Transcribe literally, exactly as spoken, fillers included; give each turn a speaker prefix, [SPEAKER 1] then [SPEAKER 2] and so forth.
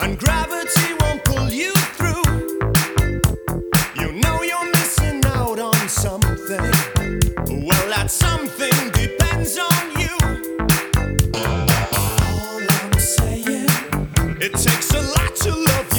[SPEAKER 1] and gravity won't pull you through. You know you're missing out on something. Well, that something depends on you. All I'm saying, it takes a lot to love